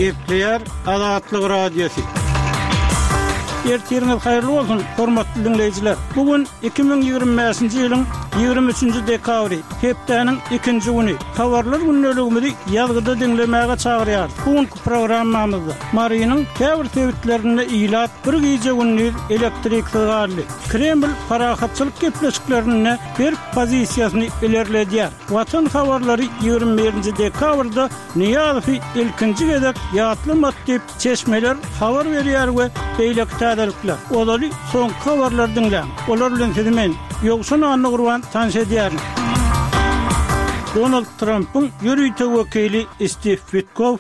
Gepleyer Azatlyk Radiosu. Ertiriniz hayırlı olsun, hormatly dinleyijiler. Bugün 2025-nji ýylyň 23-nji dekabry, hepdeniň 2-nji güni. Habarlar günneligimizi ýazgyda dinlemäge çagyrýar. Bugünkü programmamyzda Maryanyň käbir sebitlerini iýlap, bir gece günni elektrik sığarly. Kreml parahatçylyk gepleşiklerini bir pozisiýasyny ilerledýär. Watan habarlary 21-nji dekabrda Niýazowy ilkinji gezek ýatlymat diýip çeşmeler habar berýär we beýlekde Olary soňky habarlar dinleň. Olar bilen sizmen ýokşan anny gurban tanış edýär. Donald Trump'ın yürüyte vekili Steve Witkoff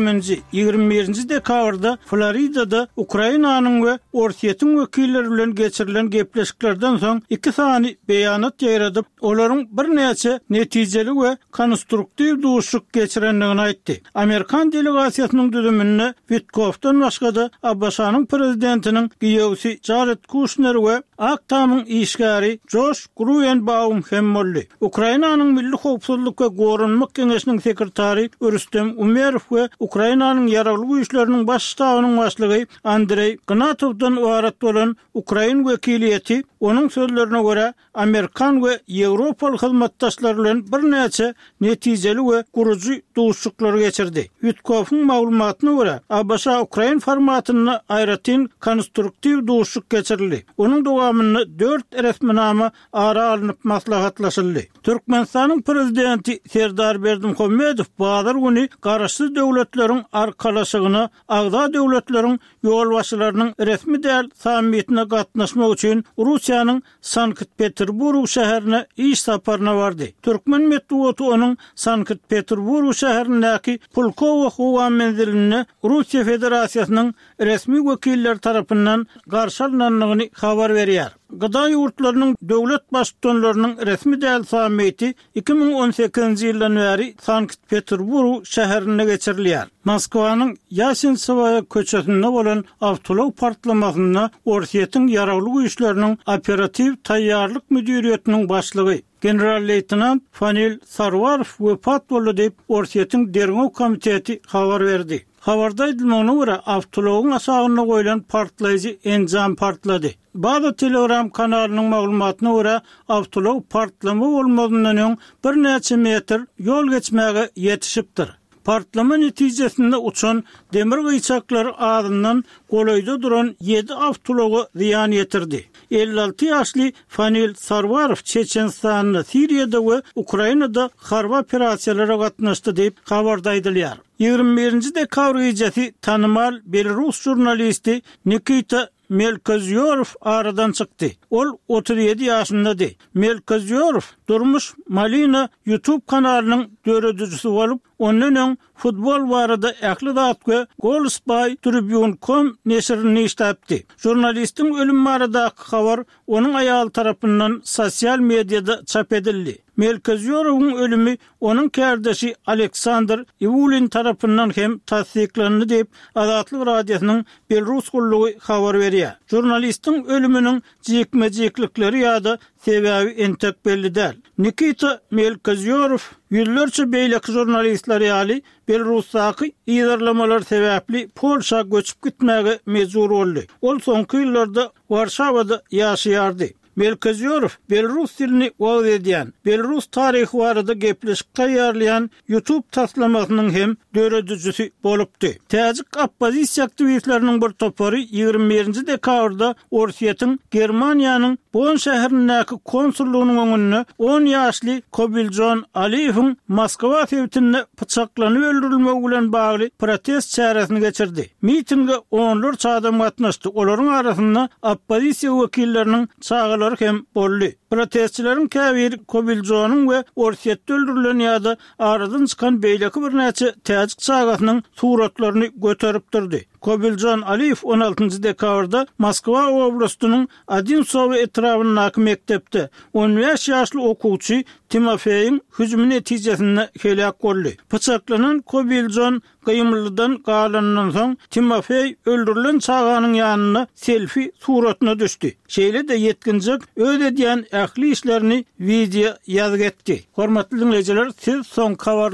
21-nji dekabrda Florida'da Ukrainanyň we Orsiýetin wekilleri bilen geçirilen gepleşiklerden soň iki sany beýanat ýaýradyp, olaryň bir näçe netijeli we konstruktiw duşuk geçirenligini aýtdy. Amerikan delegasiýasynyň düzümine Witkoffdan başga Abbasanyň prezidentiniň giýewsi Jared Kushner we Aktamyň işgäri Josh Gruenbaum hem boldy. Ukrainanyň milli howpsuzlyk we gorunmak keňeşiniň sekretary Rüstem Umerov we Ukrainanyň ýaragly güýçleriniň baş ştabynyň başlygy Andrey Gnatowdan ibaret bolan Ukrain wekiliýeti onuň sözlerine görä Amerikan we Ýewropaly hyzmatdaşlar bilen bir näçe netijeli we gurujy duşuklar geçirdi. Witkoff'un maglumatyna görä Abbasa Ukrain formatyny aýratyn konstruktiw duşuk geçirildi. Onuň dowamyny 4 resminama ara alınıp maslahatlaşyldy. Türkmenistanyň prezidenti Serdar Berdimuhammedow bazar güni garaşsyz döwletleriň arkalaşygyna agda döwletleriň ýolbaşçylarynyň resmi däl sammitine gatnaşmak üçin Russiýanyň Sankt-Peterburg şäherine iş saparyna bardy. Türkmen medeniýeti onuň Sankt-Peterburg şäherindäki Pulkovo howa menziline Russiýa Federasiýasynyň resmi wekilleri tarapyndan garşy alynanlygyny habar berýär. Gıda ýurtlarynyň döwlet başçylarynyň resmi däl sammiti 2018-nji ýyldan beri Sankt-Peterburg şäherine geçirilýär. Moskwanyň Yasentsevaya köçesinde bolan awtolog partlamasyna Orsiýetiň ýaragly güýçleriniň operativ taýýarlyk müdiriýetiniň başlygy general-leytenant Fanil Sarwarov wepat boldy diýip Orsiýetiň derňew komiteti habar berdi. Habarda edilmegine görä awtologyň asagyna goýulan partlaýjy enjam partlady. Bazı Telegram kanalynyň maglumatyna görä awtolog partlama bolmadyndan öň bir näçe metr ýol geçmäge ýetişipdir. Partlama netijesinde uçan demir gıçaklary adından goloyda duran 7 awtology ziyan ýetirdi. 56 ýaşly Fanil Sarwarov Çeçenistanyň, Siriýada we Ukrainada harba operasiýalara gatnaşdy diýip habarda aýdylýar. 21-nji dekabr gecesi tanymal Belarus jurnalisti Nikita Melkozyorov aradan çykdy. Ol 37 ýaşyndady. Melkozyorov durmuş Malina YouTube kanalynyň döredüjisi bolup, ondan öň futbol barada ähli zat we Golspy Tribune.com neşrini işläpdi. Jurnalistiň ölüm baradaky habar onuň aýaly tarapyndan sosial mediada çap edildi. Melkozyorov'un ölümü onun kardeşi Aleksandr Ivulin tarafından hem tasdiklandı diýip Azatlyk Radiosynyň Belarus gullugy habar berýär. Jurnalistin ölümünün jekme-jeklikleri ýa-da sebebi entek belli däl. Nikita Melkozyorov ýyllarça beýleki jurnalistler ýaly Belarusdaky ýerlamalar sebäpli Polşa göçüp gitmäge mejbur boldy. Ol soňky ýyllarda Warşawada ýaşaýardy. Melkozyorov Belarus dilini wagt edýän, Belarus taryhy barada gepleşik taýýarlayan YouTube taslamasynyň hem döredüjisi bolupdy. Täzik oppozisiýa aktivistleriniň bir topary 21-nji dekabrda Orsiýetiň Germaniýanyň Bonn şäherindäki konsullugynyň öňünde 10 ýaşly Kobiljon Aliýewiň Moskwa sebitinde pyçaklanyp öldürilmegi bilen bagly protest çäresini geçirdi. Mitinge onlarça adam gatnaşdy. Olaryň arasynda oppozisiýa wekilleriniň çağalary hem boldy. Protestçilerin käbir Kobiljonyň we Orsiýetde öldürilen ýa-da aradan çykan beýleki bir näçe täzik çağasynyň suratlaryny göterip durdy. Kobiljon Aliýew 16-njy dekabrda Moskwa oblastynyň Odinsow etrafyndaky mektepde 15 ýaşly okuwçy Timofeýiň hüjümi netijesinde helak boldy. Pyçaklanan Kobiljon gymlydan galandan soň Timofeý öldürilen çağanyň ýanyna selfie suratyna düşdi. Şeýle de yetkinjek öz edýän ähli işlerini video ýazyp etdi. Hormatly dinleyijiler, siz soň